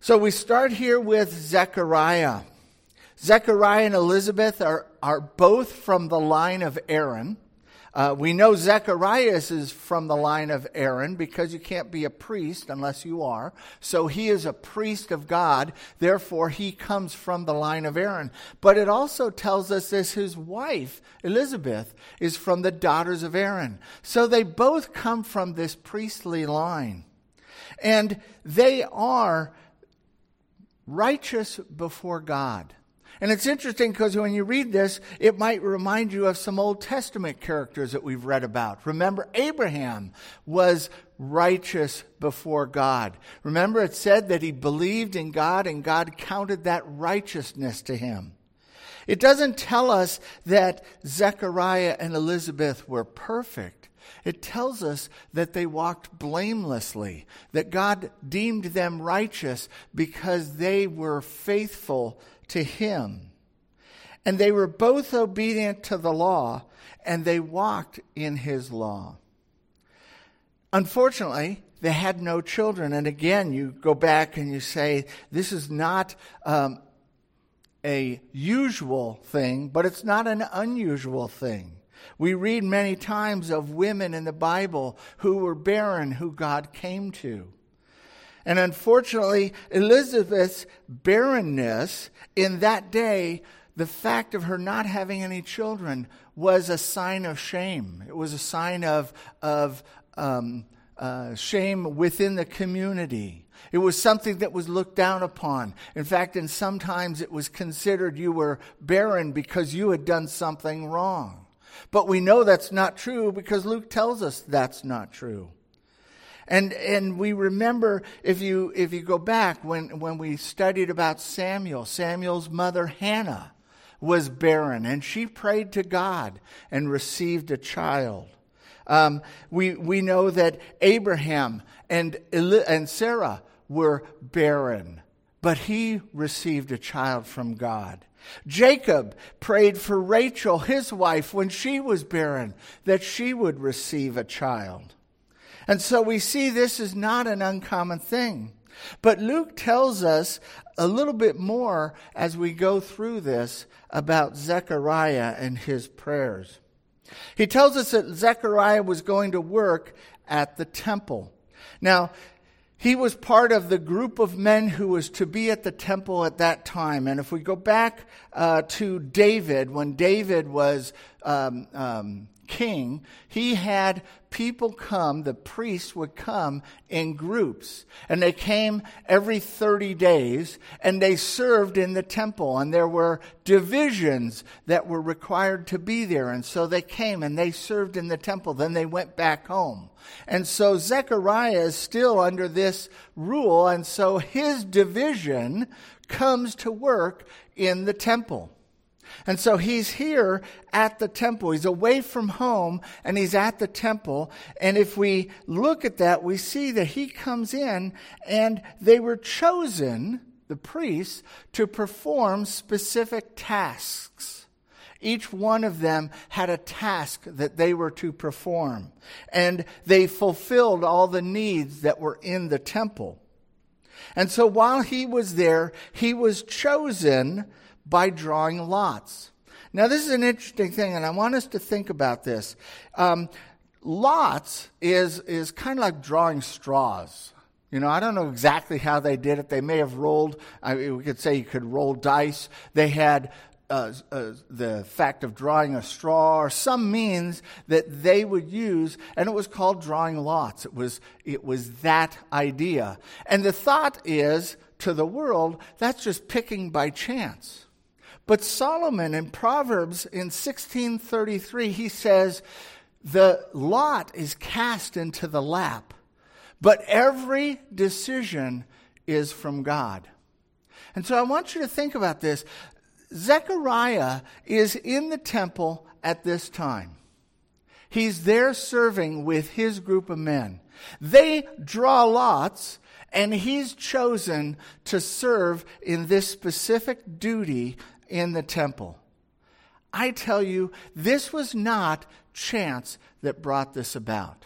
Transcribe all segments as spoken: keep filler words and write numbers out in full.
So we start here with Zechariah. Zechariah and Elizabeth are, are both from the line of Aaron. Uh, we know Zacharias is from the line of Aaron because you can't be a priest unless you are. So he is a priest of God. Therefore, he comes from the line of Aaron. But it also tells us that his wife, Elizabeth, is from the daughters of Aaron. So they both come from this priestly line. And they are righteous before God. And it's interesting because when you read this, it might remind you of some Old Testament characters that we've read about. Remember, Abraham was righteous before God. Remember, it said that he believed in God and God counted that righteousness to him. It doesn't tell us that Zechariah and Elizabeth were perfect. It tells us that they walked blamelessly, that God deemed them righteous because they were faithful to him. And they were both obedient to the law, and they walked in his law. Unfortunately, they had no children. And again, you go back and you say, this is not um, a usual thing, but it's not an unusual thing. We read many times of women in the Bible who were barren, who God came to. And unfortunately, Elizabeth's barrenness in that day, the fact of her not having any children, was a sign of shame. It was a sign of, of um, uh, shame within the community. It was something that was looked down upon. In fact, and sometimes it was considered you were barren because you had done something wrong. But we know that's not true because Luke tells us that's not true. And and we remember, if you if you go back, when, when we studied about Samuel, Samuel's mother Hannah was barren, and she prayed to God and received a child. Um, we we know that Abraham and and Sarah were barren, but he received a child from God. Jacob prayed for Rachel, his wife, when she was barren, that she would receive a child. And so we see this is not an uncommon thing. But Luke tells us a little bit more as we go through this about Zechariah and his prayers. He tells us that Zechariah was going to work at the temple. Now, he was part of the group of men who was to be at the temple at that time. And if we go back uh, to David, when David was um, um, king, he had people come, the priests would come in groups. And they came every thirty days, and they served in the temple. And there were divisions that were required to be there. And so they came and they served in the temple. Then they went back home. And so Zechariah is still under this rule, and so his division comes to work in the temple. And so he's here at the temple. He's away from home, and he's at the temple. And if we look at that, we see that he comes in, and they were chosen, the priests, to perform specific tasks. Each one of them had a task that they were to perform. And they fulfilled all the needs that were in the temple. And so while he was there, he was chosen by drawing lots. Now this is an interesting thing, and I want us to think about this. Um, lots is, is kind of like drawing straws. You know, I don't know exactly how they did it. They may have rolled, I mean, we could say you could roll dice. They had Uh, uh, the fact of drawing a straw or some means that they would use, and it was called drawing lots. It was it was that idea. And the thought is, to the world, that's just picking by chance. But Solomon in Proverbs in sixteen thirty-three, he says, the lot is cast into the lap, but every decision is from God. And so I want you to think about this. Zechariah is in the temple at this time. He's there serving with his group of men. They draw lots, and he's chosen to serve in this specific duty in the temple. I tell you, this was not chance that brought this about.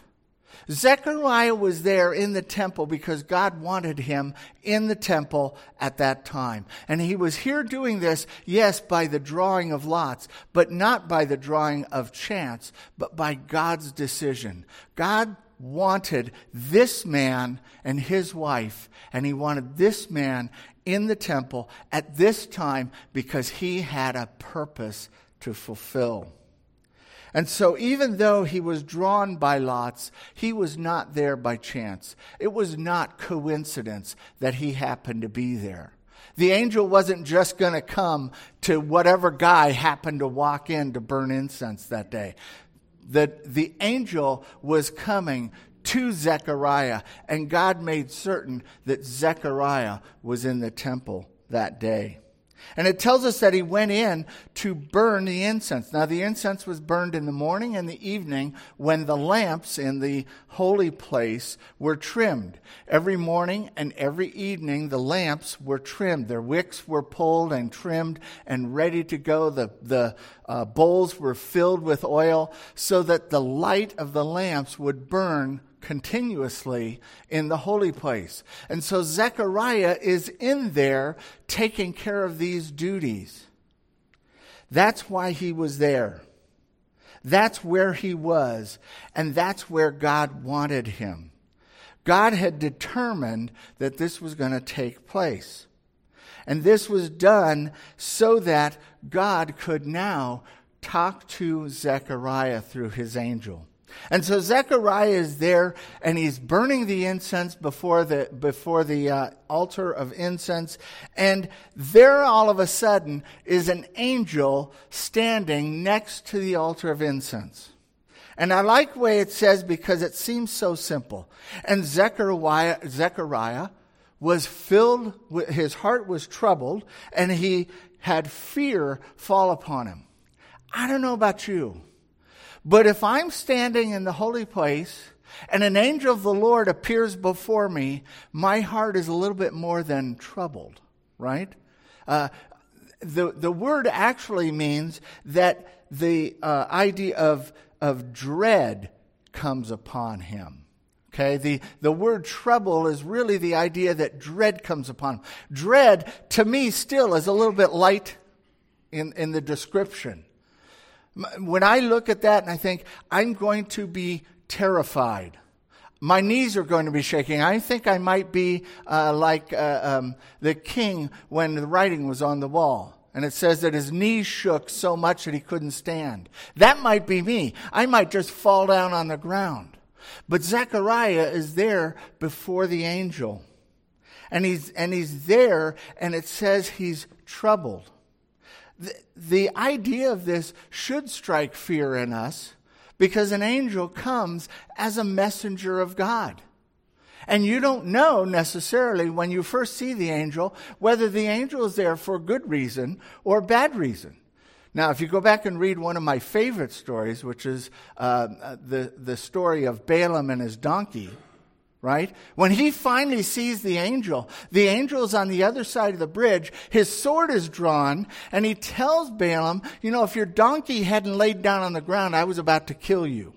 Zechariah was there in the temple because God wanted him in the temple at that time. And he was here doing this, yes, by the drawing of lots, but not by the drawing of chance, but by God's decision. God wanted this man and his wife, and he wanted this man in the temple at this time because he had a purpose to fulfill. And so even though he was drawn by lots, he was not there by chance. It was not coincidence that he happened to be there. The angel wasn't just going to come to whatever guy happened to walk in to burn incense that day. The, the angel was coming to Zechariah, and God made certain that Zechariah was in the temple that day. And it tells us that he went in to burn the incense. Now, the incense was burned in the morning and the evening when the lamps in the holy place were trimmed. Every morning and every evening, the lamps were trimmed. Their wicks were pulled and trimmed and ready to go. The, the uh, bowls were filled with oil so that the light of the lamps would burn continuously in the holy place. And so Zechariah is in there taking care of these duties. That's why he was there. That's where he was. And that's where God wanted him. God had determined that this was going to take place. And this was done so that God could now talk to Zechariah through his angel. And so Zechariah is there, and he's burning the incense before the before the uh, altar of incense. And there, all of a sudden, is an angel standing next to the altar of incense. And I like the way it says because it seems so simple. And Zechariah, Zechariah was filled with, his heart was troubled, and he had fear fall upon him. I don't know about you, but if I'm standing in the holy place and an angel of the Lord appears before me, my heart is a little bit more than troubled, right? Uh, the, the word actually means that the uh, idea of, of dread comes upon him. Okay, the, the word trouble is really the idea that dread comes upon him. Dread, to me, still is a little bit light in, in the description. When I look at that and I think, I'm going to be terrified. My knees are going to be shaking. I think I might be uh, like uh, um, the king when the writing was on the wall. And it says that his knees shook so much that he couldn't stand. That might be me. I might just fall down on the ground. But Zechariah is there before the angel. And he's, and he's there, and it says he's troubled. The, the idea of this should strike fear in us because an angel comes as a messenger of God. And you don't know necessarily when you first see the angel whether the angel is there for good reason or bad reason. Now, if you go back and read one of my favorite stories, which is uh, the, the story of Balaam and his donkey, right? When he finally sees the angel, the angel is on the other side of the bridge. His sword is drawn, and he tells Balaam, you know, if your donkey hadn't laid down on the ground, I was about to kill you.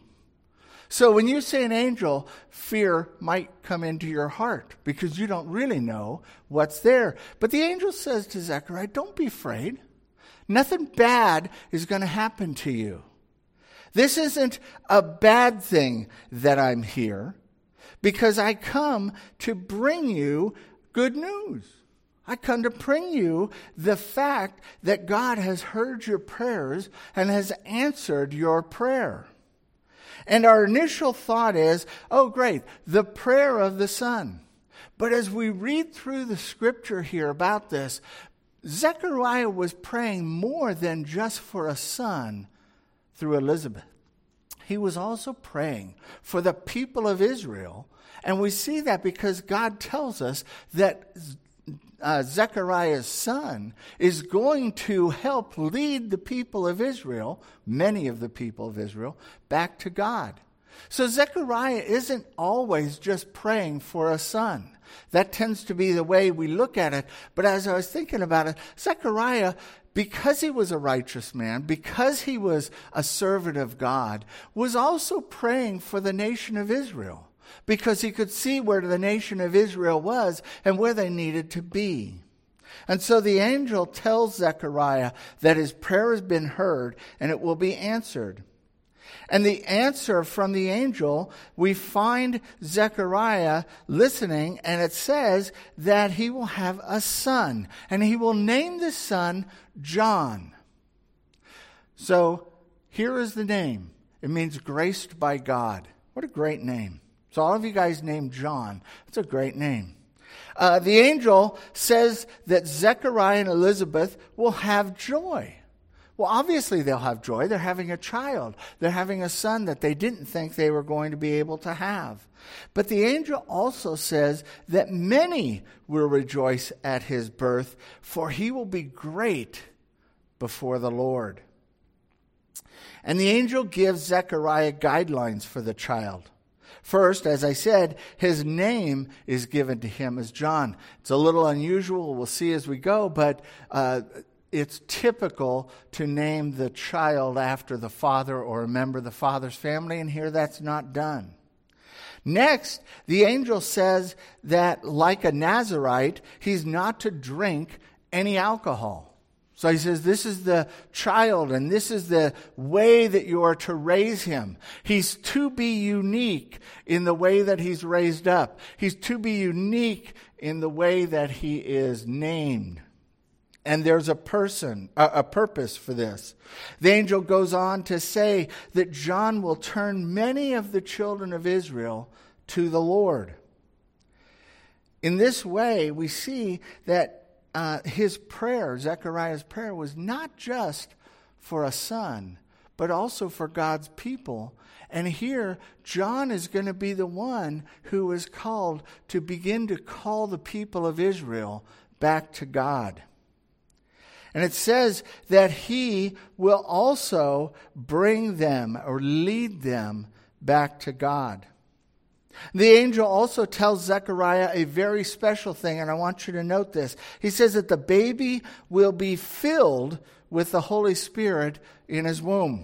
So when you say an angel, fear might come into your heart because you don't really know what's there. But the angel says to Zechariah, don't be afraid. Nothing bad is going to happen to you. This isn't a bad thing that I'm here, because I come to bring you good news. I come to bring you the fact that God has heard your prayers and has answered your prayer. And our initial thought is, oh great, the prayer of the Son. But as we read through the scripture here about this, Zechariah was praying more than just for a son through Elizabeth. He was also praying for the people of Israel. And we see that because God tells us that uh, Zechariah's son is going to help lead the people of Israel, many of the people of Israel, back to God. So Zechariah isn't always just praying for a son. That tends to be the way we look at it. But as I was thinking about it, Zechariah, because he was a righteous man, because he was a servant of God, was also praying for the nation of Israel, because he could see where the nation of Israel was and where they needed to be. And so the angel tells Zechariah that his prayer has been heard and it will be answered. And the answer from the angel, we find Zechariah listening, and it says that he will have a son, and he will name this son John. So here is the name. It means graced by God. What a great name. So all of you guys named John. It's a great name. Uh, the angel says that Zechariah and Elizabeth will have joy. Well, obviously they'll have joy. They're having a child. They're having a son that they didn't think they were going to be able to have. But the angel also says that many will rejoice at his birth, for he will be great before the Lord. And the angel gives Zechariah guidelines for the child. First, as I said, his name is given to him as John. It's a little unusual. We'll see as we go, but uh, it's typical to name the child after the father or a member of the father's family, and here that's not done. Next, the angel says that, like a Nazirite, he's not to drink any alcohol. So he says, this is the child, and this is the way that you are to raise him. He's to be unique in the way that he's raised up. He's to be unique in the way that he is named. And there's a person, a, a purpose for this. The angel goes on to say that John will turn many of the children of Israel to the Lord. In this way, we see that uh, his prayer, Zechariah's prayer, was not just for a son, but also for God's people. And here, John is going to be the one who is called to begin to call the people of Israel back to God. And it says that he will also bring them or lead them back to God. The angel also tells Zechariah a very special thing, and I want you to note this. He says that the baby will be filled with the Holy Spirit in his womb.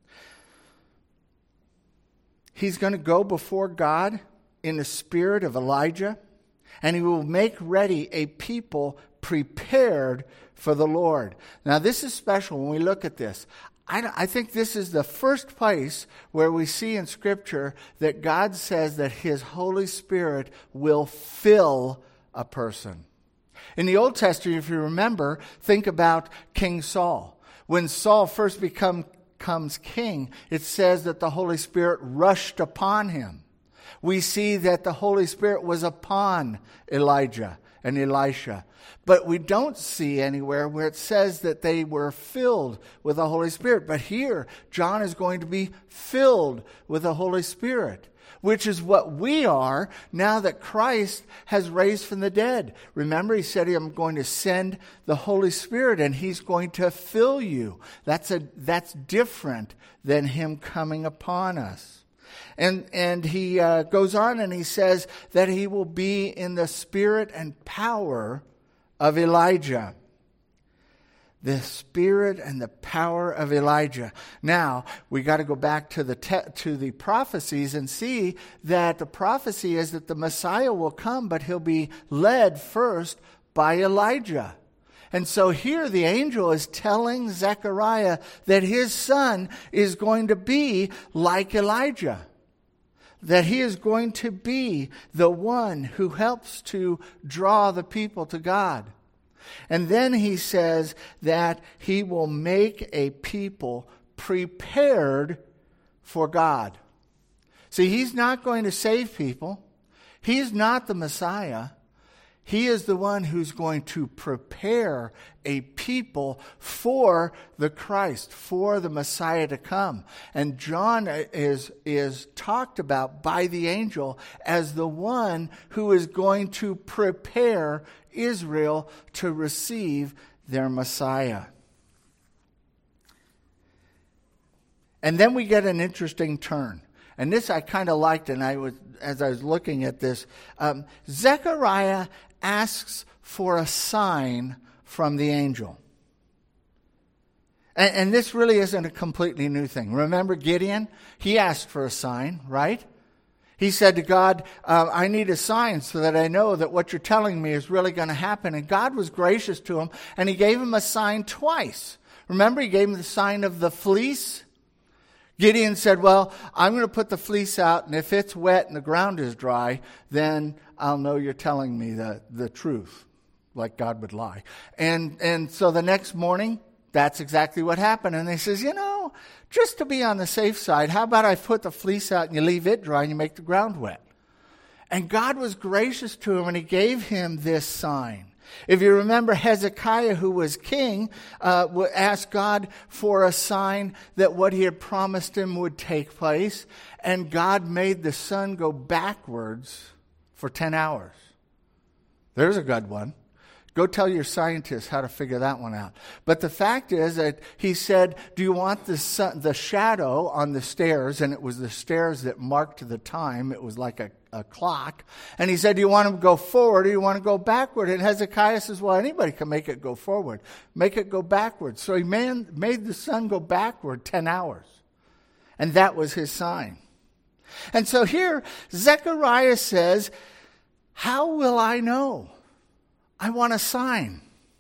He's going to go before God in the spirit of Elijah, and he will make ready a people prepared for the Lord. Now, this is special when we look at this. I, I think this is the first place where we see in Scripture that God says that his Holy Spirit will fill a person. In the Old Testament, if you remember, think about King Saul. When Saul first become, becomes king, it says that the Holy Spirit rushed upon him. We see that the Holy Spirit was upon Elijah and Elisha. But we don't see anywhere where it says that they were filled with the Holy Spirit. But here, John is going to be filled with the Holy Spirit, which is what we are now that Christ has raised from the dead. Remember, he said, I'm going to send the Holy Spirit and he's going to fill you. That's a that's different than him coming upon us. And and he uh, goes on and he says that he will be in the spirit and power of Elijah. The spirit and the power of Elijah. Now, we got to go back to the te- to the prophecies and see that the prophecy is that the Messiah will come, but he'll be led first by Elijah. And so here the angel is telling Zechariah that his son is going to be like Elijah. That he is going to be the one who helps to draw the people to God. And then he says that he will make a people prepared for God. See, he's not going to save people. He's not the Messiah. He is the one who's going to prepare a people for the Christ, for the Messiah to come. And John is, is talked about by the angel as the one who is going to prepare Israel to receive their Messiah. And then we get an interesting turn. And this I kind of liked, and I was, as I was looking at this, um, Zechariah asks for a sign from the angel. And, and this really isn't a completely new thing. Remember Gideon? He asked for a sign, right? He said to God, uh, I need a sign so that I know that what you're telling me is really going to happen. And God was gracious to him, and he gave him a sign twice. Remember, he gave him the sign of the fleece. Gideon said, well, I'm going to put the fleece out, and if it's wet and the ground is dry, then I'll know you're telling me the, the truth, like God would lie. And, and so the next morning, that's exactly what happened. And he says, you know, just to be on the safe side, how about I put the fleece out and you leave it dry and you make the ground wet? And God was gracious to him, and he gave him this sign. If you remember, Hezekiah, who was king, uh, asked God for a sign that what he had promised him would take place. And God made the sun go backwards for ten hours. There's a good one. Go tell your scientists how to figure that one out. But the fact is that he said, do you want the sun, the shadow on the stairs? And it was the stairs that marked the time. It was like a, a clock. And he said, do you want to go forward or do you want to go backward? And Hezekiah says, well, anybody can make it go forward. Make it go backward. So he man, made the sun go backward ten hours. And that was his sign. And so here, Zechariah says, how will I know? I want a sign.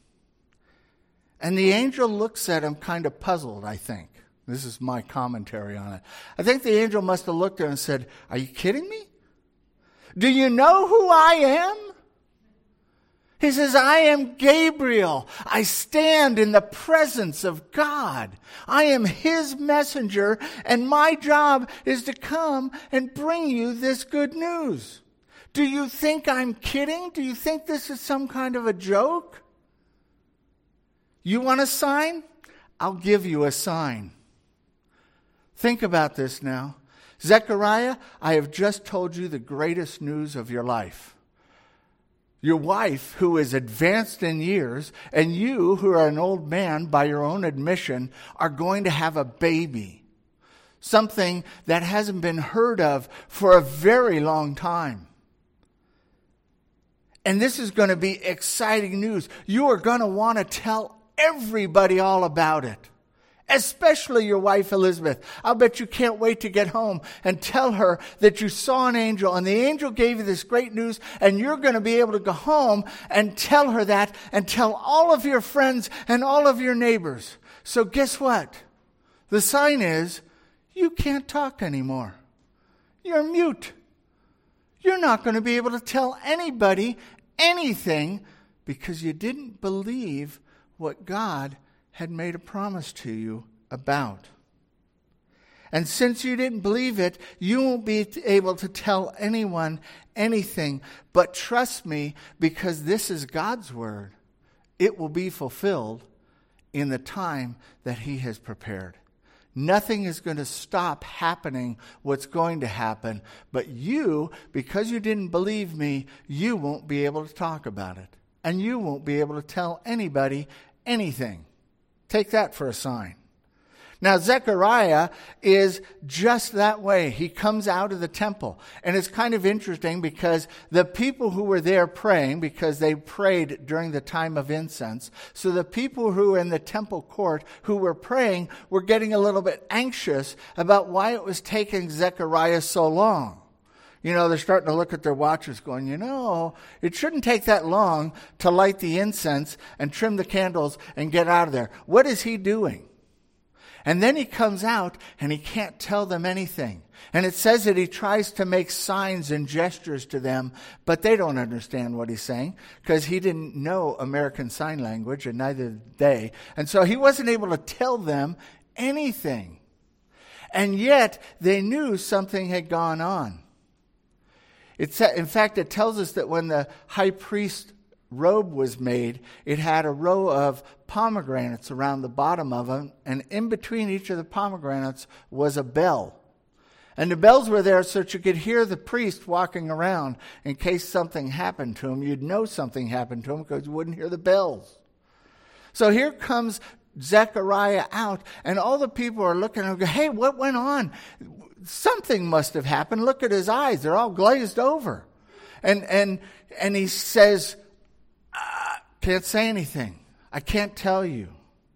And the angel looks at him kind of puzzled, I think. This is my commentary on it. I think the angel must have looked at him and said, are you kidding me? Do you know who I am? He says, I am Gabriel. I stand in the presence of God. I am his messenger, and my job is to come and bring you this good news. Do you think I'm kidding? Do you think this is some kind of a joke? You want a sign? I'll give you a sign. Think about this now. Zechariah, I have just told you the greatest news of your life. Your wife, who is advanced in years, and you, who are an old man by your own admission, are going to have a baby. Something that hasn't been heard of for a very long time. And this is going to be exciting news. You are going to want to tell everybody all about it. Especially your wife Elizabeth. I'll bet you can't wait to get home and tell her that you saw an angel and the angel gave you this great news, and you're going to be able to go home and tell her that and tell all of your friends and all of your neighbors. So guess what? The sign is you can't talk anymore. You're mute. You're not going to be able to tell anybody anything because you didn't believe what God had made a promise to you about. And since you didn't believe it, you won't be able to tell anyone anything. But trust me, because this is God's word, it will be fulfilled in the time that he has prepared. Nothing is going to stop happening what's going to happen. But you, because you didn't believe me, you won't be able to talk about it. And you won't be able to tell anybody anything. Take that for a sign. Now, Zechariah is just that way. He comes out of the temple. And it's kind of interesting because the people who were there praying, because they prayed during the time of incense, so the people who were in the temple court who were praying were getting a little bit anxious about why it was taking Zechariah so long. You know, they're starting to look at their watches going, you know, it shouldn't take that long to light the incense and trim the candles and get out of there. What is he doing? And then he comes out and he can't tell them anything. And it says that he tries to make signs and gestures to them, but they don't understand what he's saying because he didn't know American Sign Language, and neither did they. And so he wasn't able to tell them anything. And yet they knew something had gone on. It's, in fact, it tells us that when the high priest robe was made, it had a row of pomegranates around the bottom of them, and in between each of the pomegranates was a bell. And the bells were there so that you could hear the priest walking around in case something happened to him. You'd know something happened to him because you wouldn't hear the bells. So here comes Zechariah out, and all the people are looking and go, hey, what went on? Something must have happened. Look at his eyes. They're all glazed over. And and and he says, uh, can't say anything. I can't tell you.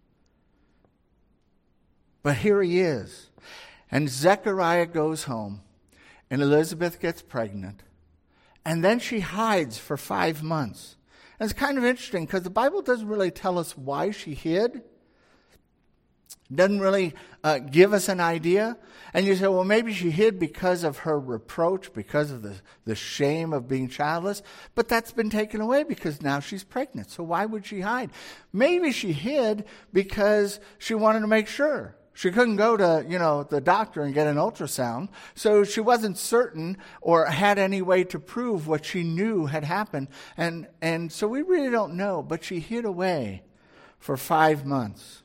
But here he is. And Zechariah goes home, and Elizabeth gets pregnant. And then she hides for five months. And it's kind of interesting because the Bible doesn't really tell us why she hid. Doesn't really uh, give us an idea. And you say, well, maybe she hid because of her reproach, because of the, the shame of being childless. But that's been taken away because now she's pregnant. So why would she hide? Maybe she hid because she wanted to make sure. She couldn't go to, you know, the doctor and get an ultrasound. So she wasn't certain or had any way to prove what she knew had happened. And, and so we really don't know. But she hid away for five months.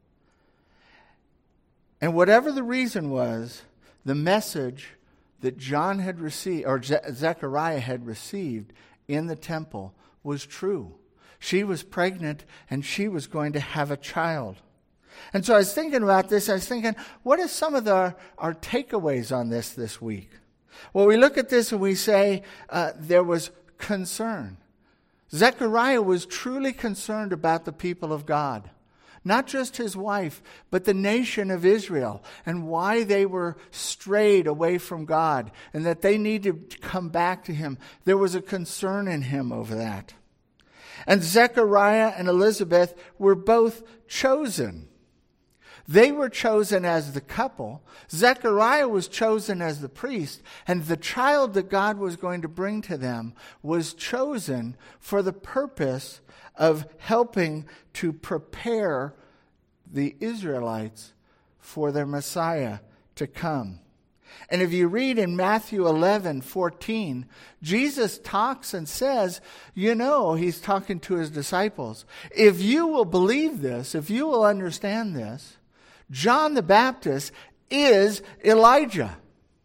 And whatever the reason was, the message that John had received, or Ze- Zechariah had received in the temple was true. She was pregnant and she was going to have a child. And so I was thinking about this. I was thinking, what are some of the, our takeaways on this this week? Well, we look at this and we say uh, there was concern. Zechariah was truly concerned about the people of God. Not just his wife, but the nation of Israel and why they were strayed away from God and that they needed to come back to him. There was a concern in him over that. And Zechariah and Elizabeth were both chosen. They were chosen as the couple. Zechariah was chosen as the priest. And the child that God was going to bring to them was chosen for the purpose of helping to prepare the Israelites for their Messiah to come. And if you read in Matthew eleven fourteen, Jesus talks and says, you know, he's talking to his disciples, if you will believe this, if you will understand this, John the Baptist is Elijah.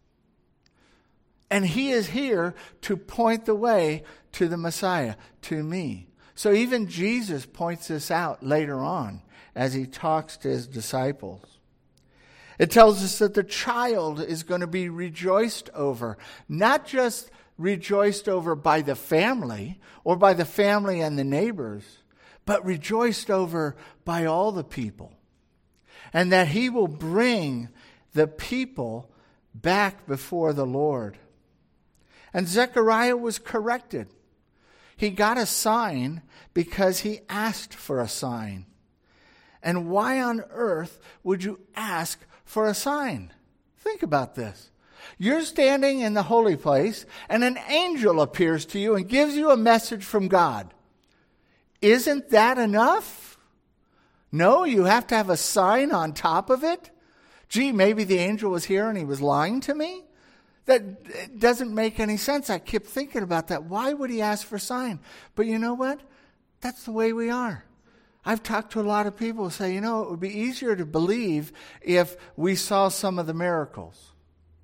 And he is here to point the way to the Messiah, to me. So even Jesus points this out later on as he talks to his disciples. It tells us that the child is going to be rejoiced over, not just rejoiced over by the family or by the family and the neighbors, but rejoiced over by all the people. And that he will bring the people back before the Lord. And Zechariah was corrected. He got a sign because he asked for a sign. And why on earth would you ask for a sign? Think about this. You're standing in the holy place and an angel appears to you and gives you a message from God. Isn't that enough? No, you have to have a sign on top of it? Gee, maybe the angel was here and he was lying to me? That doesn't make any sense. I kept thinking about that. Why would he ask for a sign? But you know what? That's the way we are. I've talked to a lot of people who say, you know, it would be easier to believe if we saw some of the miracles.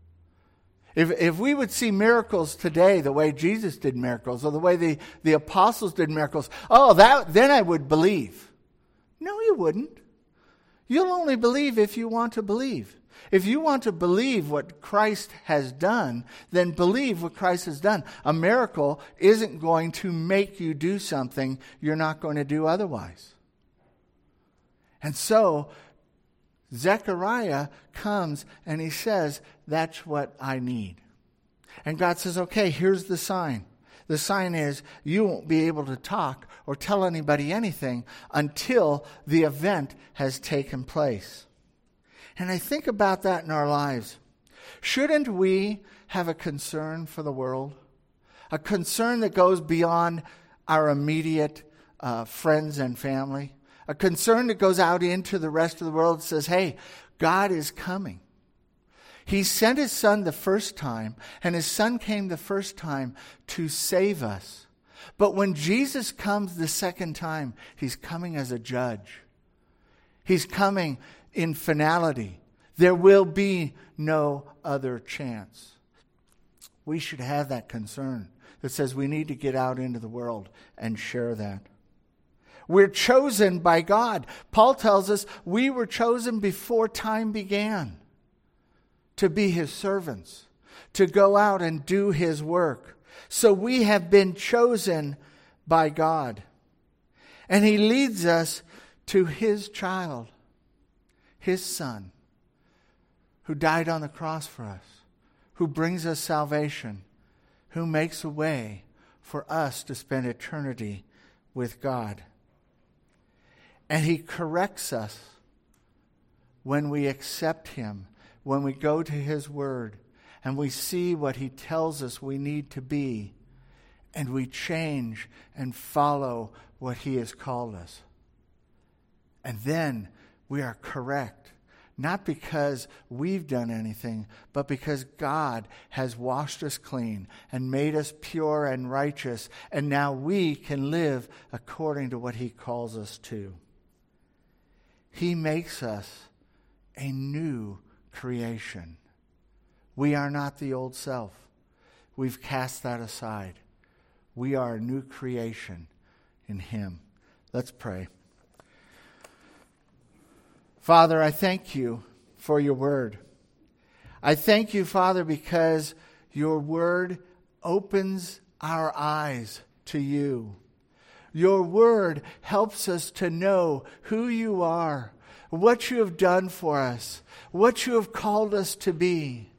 If if we would see miracles today the way Jesus did miracles or the way the, the apostles did miracles, oh, that then I would believe. No, you wouldn't. You'll only believe if you want to believe. If you want to believe what Christ has done, then believe what Christ has done. A miracle isn't going to make you do something you're not going to do otherwise. And so, Zechariah comes and he says, that's what I need. And God says, okay, here's the sign. The sign is you won't be able to talk or tell anybody anything until the event has taken place. And I think about that in our lives. Shouldn't we have a concern for the world? A concern that goes beyond our immediate uh, friends and family? A concern that goes out into the rest of the world and says, hey, God is coming. He sent his son the first time, and his son came the first time to save us. But when Jesus comes the second time, he's coming as a judge. He's coming in finality. There will be no other chance. We should have that concern that says we need to get out into the world and share that. We're chosen by God. Paul tells us we were chosen before time began to be his servants, to go out and do his work. So we have been chosen by God. And he leads us to his child, his son, who died on the cross for us, who brings us salvation, who makes a way for us to spend eternity with God. And he corrects us when we accept him, when we go to his word, and we see what he tells us we need to be, and we change and follow what he has called us. And then we are correct, not because we've done anything, but because God has washed us clean and made us pure and righteous, and now we can live according to what he calls us to. He makes us a new creation. We are not the old self. We've cast that aside. We are a new creation in him. Let's pray. Father, I thank you for your word. I thank you, Father, because your word opens our eyes to you. Your word helps us to know who you are, what you have done for us, what you have called us to be.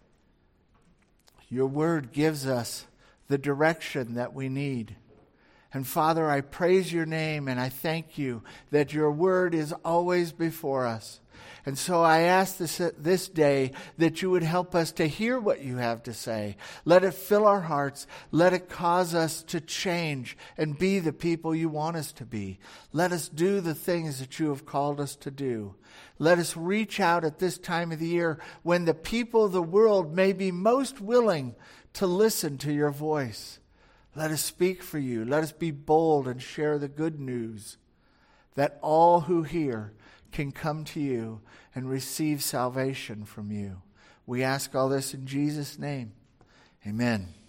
Your word gives us the direction that we need. And Father, I praise your name and I thank you that your word is always before us. And so I ask this, this day that you would help us to hear what you have to say. Let it fill our hearts. Let it cause us to change and be the people you want us to be. Let us do the things that you have called us to do. Let us reach out at this time of the year when the people of the world may be most willing to listen to your voice. Let us speak for you. Let us be bold and share the good news that all who hear can come to you and receive salvation from you. We ask all this in Jesus' name. Amen.